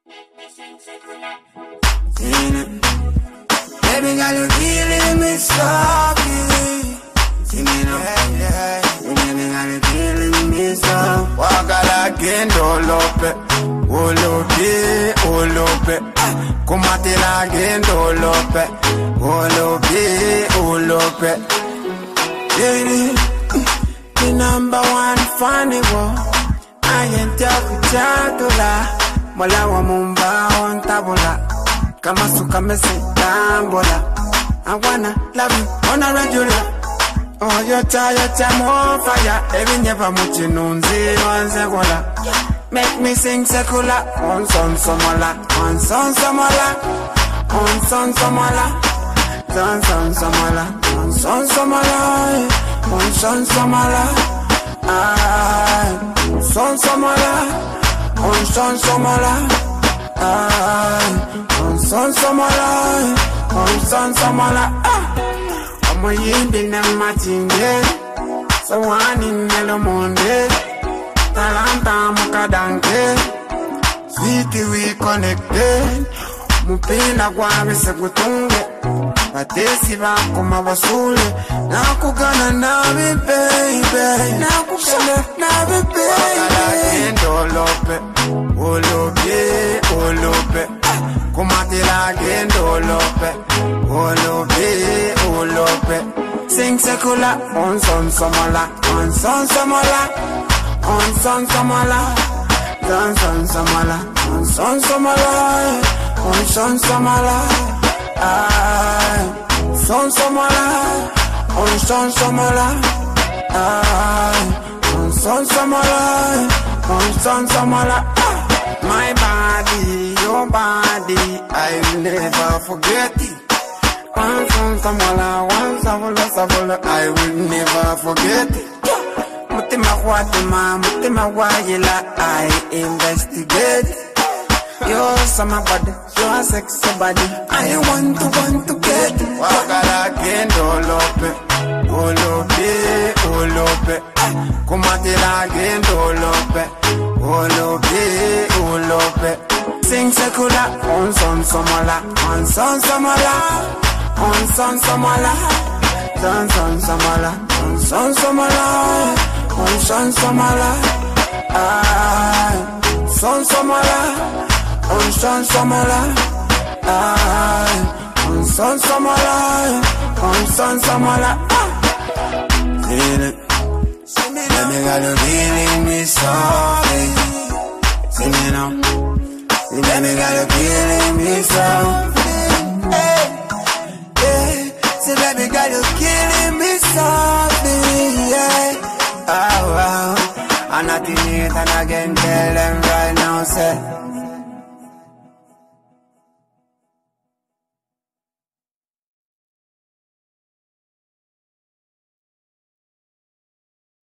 Baby girl, you killing me softly. See me now, baby girl, you killing me softly. Waka like Indolope, Olope, Kumate like Indolope, Olope. Baby, the number one funny boy. I ain't talking chatula, Malawa Mumba on tabula, Kamasuka Messi Tambola. I wanna love you on a regular. Oh, you're tired, I'm on fire. Every never much in one secola. Make me sing secular. On son somola, on son somola, on son somola, son somola, on son somola, on son somola. Son somola, on son somola, on son somola, on son somola. Omo yindi na matinge, so one in Melo Monde, Talanta mukadanke, sweet we connected, mupina kwa misekutunge, batesi bako mabasule, nakugana nawe baby, nakugana nawe baby. Wakala Indolope, Olope, kumatila Indolope, Olope. Sing secular, on son somola, on son somola, on son somola, on son somola, on son somola, on son somola. Son somola, on son somola, on son somola, on son somola. My body, your body, I will never forget it. One son somola, one savola, I will never forget it. Mutima wajila, I investigate. You're summer body, you're sexy body. I want to get it. Wakala Indolope, Olope, Kumatila Indolope, Olope. Sing secular, on son somola, on son somola, on son somola, son somola, on son somola, on son somola, son somola. On son somola, on son somola, on son somola. Feel it, let me got you feeling me softly. See me now, let me got you feeling me softly. Hey, see let me got you killing me softly. Yeah, oh, I'm not in it and I can tell them right now, say.